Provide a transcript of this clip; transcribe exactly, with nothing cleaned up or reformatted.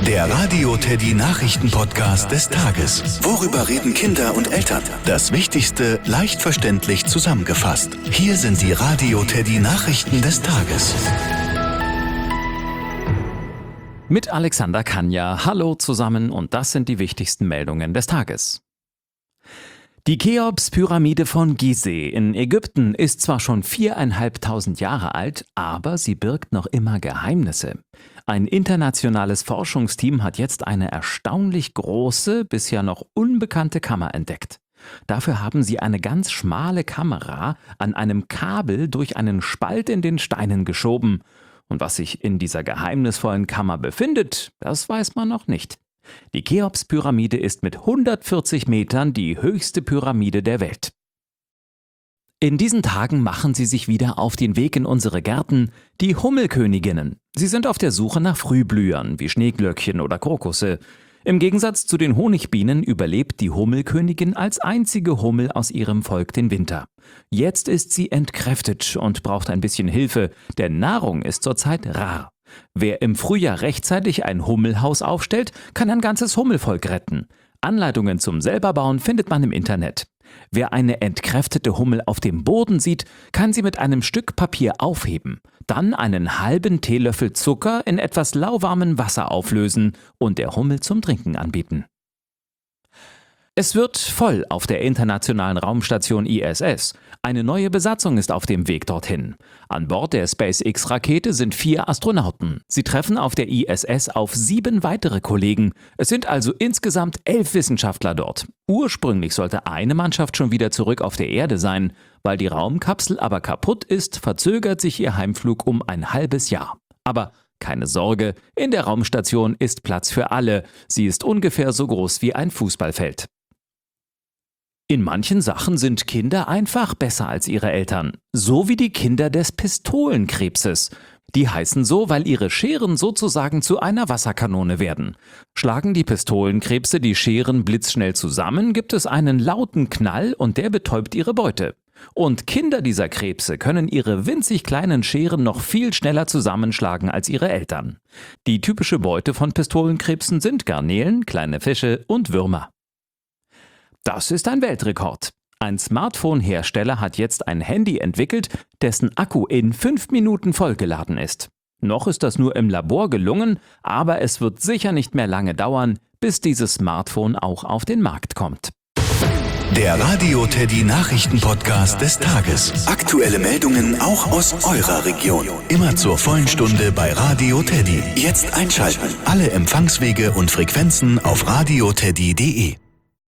Der Radio Teddy Nachrichten-Podcast des Tages. Worüber reden Kinder und Eltern? Das Wichtigste leicht verständlich zusammengefasst. Hier sind die Radio Teddy Nachrichten des Tages. Mit Alexander Kanja. Hallo zusammen und das sind die wichtigsten Meldungen des Tages. Die Cheops-Pyramide von Gizeh in Ägypten ist zwar schon viertausendfünfhundert Jahre alt, aber sie birgt noch immer Geheimnisse. Ein internationales Forschungsteam hat jetzt eine erstaunlich große, bisher noch unbekannte Kammer entdeckt. Dafür haben sie eine ganz schmale Kamera an einem Kabel durch einen Spalt in den Steinen geschoben. Und was sich in dieser geheimnisvollen Kammer befindet, das weiß man noch nicht. Die Cheops-Pyramide ist mit hundertvierzig Metern die höchste Pyramide der Welt. In diesen Tagen machen sie sich wieder auf den Weg in unsere Gärten, die Hummelköniginnen. Sie sind auf der Suche nach Frühblühern wie Schneeglöckchen oder Krokusse. Im Gegensatz zu den Honigbienen überlebt die Hummelkönigin als einzige Hummel aus ihrem Volk den Winter. Jetzt ist sie entkräftet und braucht ein bisschen Hilfe, denn Nahrung ist zurzeit rar. Wer im Frühjahr rechtzeitig ein Hummelhaus aufstellt, kann ein ganzes Hummelvolk retten. Anleitungen zum Selberbauen findet man im Internet. Wer eine entkräftete Hummel auf dem Boden sieht, kann sie mit einem Stück Papier aufheben, dann einen halben Teelöffel Zucker in etwas lauwarmem Wasser auflösen und der Hummel zum Trinken anbieten. Es wird voll auf der internationalen Raumstation I S S. Eine neue Besatzung ist auf dem Weg dorthin. An Bord der SpaceX-Rakete sind vier Astronauten. Sie treffen auf der I S S auf sieben weitere Kollegen. Es sind also insgesamt elf Wissenschaftler dort. Ursprünglich sollte eine Mannschaft schon wieder zurück auf der Erde sein. Weil die Raumkapsel aber kaputt ist, verzögert sich ihr Heimflug um ein halbes Jahr. Aber keine Sorge, in der Raumstation ist Platz für alle. Sie ist ungefähr so groß wie ein Fußballfeld. In manchen Sachen sind Kinder einfach besser als ihre Eltern. So wie die Kinder des Pistolenkrebses. Die heißen so, weil ihre Scheren sozusagen zu einer Wasserkanone werden. Schlagen die Pistolenkrebse die Scheren blitzschnell zusammen, gibt es einen lauten Knall und der betäubt ihre Beute. Und Kinder dieser Krebse können ihre winzig kleinen Scheren noch viel schneller zusammenschlagen als ihre Eltern. Die typische Beute von Pistolenkrebsen sind Garnelen, kleine Fische und Würmer. Das ist ein Weltrekord. Ein Smartphone-Hersteller hat jetzt ein Handy entwickelt, dessen Akku in fünf Minuten vollgeladen ist. Noch ist das nur im Labor gelungen, aber es wird sicher nicht mehr lange dauern, bis dieses Smartphone auch auf den Markt kommt. Der Radio Teddy Nachrichten-Podcast des Tages. Aktuelle Meldungen auch aus eurer Region. Immer zur vollen Stunde bei Radio Teddy. Jetzt einschalten. Alle Empfangswege und Frequenzen auf radioteddy punkt de.